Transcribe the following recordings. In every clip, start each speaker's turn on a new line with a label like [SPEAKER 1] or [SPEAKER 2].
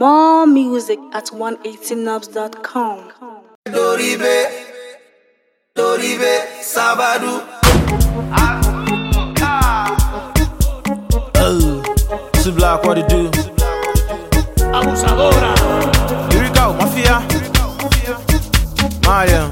[SPEAKER 1] More music at 180nubs.com.
[SPEAKER 2] Doribe, Sabadu.
[SPEAKER 3] Two Black, what it do?
[SPEAKER 4] Abusadora.
[SPEAKER 3] Here we go, Mafia. Maya.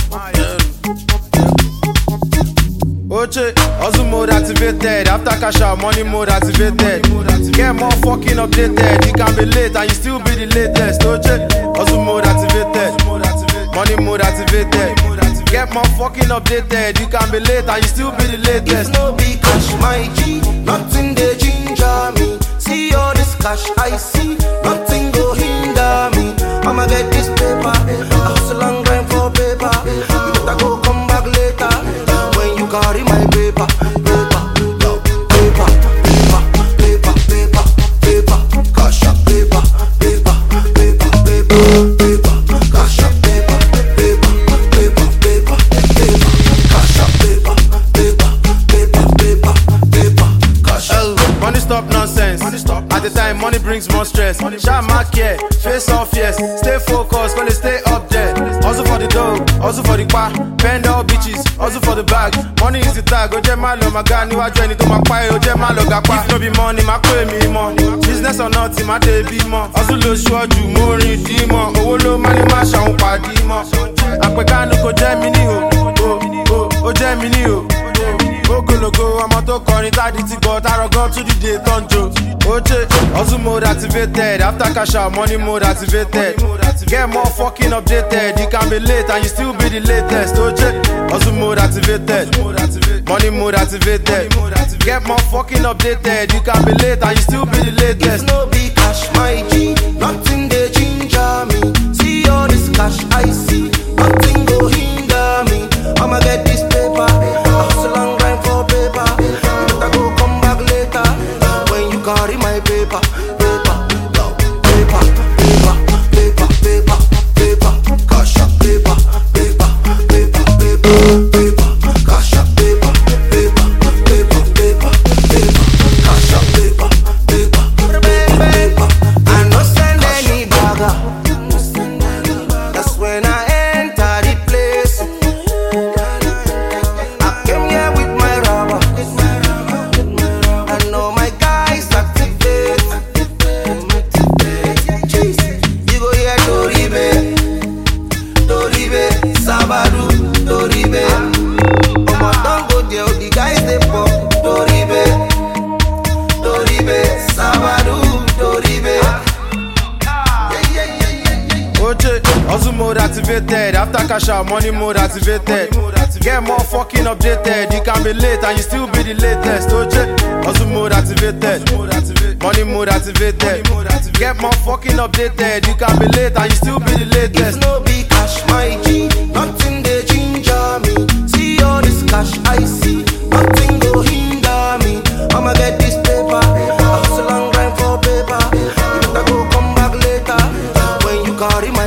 [SPEAKER 3] Oche, hustle mode activated. After cash out, money mode activated. Get more fucking updated. You can be late and you still be the latest. Oche, hustle mode activated. Money mode activated. Get more fucking updated. You can be late and you still be the latest.
[SPEAKER 2] If no be cash, my G, nothing they ginger me. See all this cash I see, nothing go hinder me. I'ma get this paper, I hustle and grind for paper. You better go come back later when you carry my paper, cash up paper, cash up paper, cash up paper, cash up.
[SPEAKER 3] Money stop nonsense. At the time, money brings more stress. Shine my care, face off yes. Stay focused, gonna stay up there. Hustle for the dough, hustle for the bar. Bend all bitches, hustle for the bag. Money is the tag. Oje malo, my guy, you are joining to my choir. Oje malo, gapa. If no be money, my pay me more. Business or nothing, my day be more. Hustle lo show you more in demon. Owo lo money, my shine party more. Apekano ko Gemini o Gemini o. Ogologo, I'm a to call it addict, but I go to the day tonjo. Oche, hustle mode activated. After cash out, money mode activated. Get more fucking updated. You can be late and you still be the latest. Oche, hustle mode activated. Money mode activated. Get more fucking updated. You can be late and you still be the latest.
[SPEAKER 2] If no be cash, my G, nothing they ginger me. See all this cash I see, nothing go hinder me. I'ma get this paper, I hustle and grind for paper. You better go come back later when you carry my paper, cash up paper, cash up paper, cash up paper. I no send any bagger. That's when I enter the place. I came here with my rubber. I know my guys activate. You go here, Doribe, Sabadu, Doribe. Omo don't go there, the guys they pop. Doribe, Sabadu, Doribe.
[SPEAKER 3] Oche, hustle mode activated. After cash out, money mode activated. Get more fucking updated. You can be late and you still be the latest. Oche, hustle mode activated. Money mode activated. Get more fucking updated. You can be late and you still be the latest.
[SPEAKER 2] If no be cash, my G, nothing they ginger me. See all this cash I see, nothing go hinder me. I'ma get this paper, I hustle and grind for paper. You better go come back later when you carry my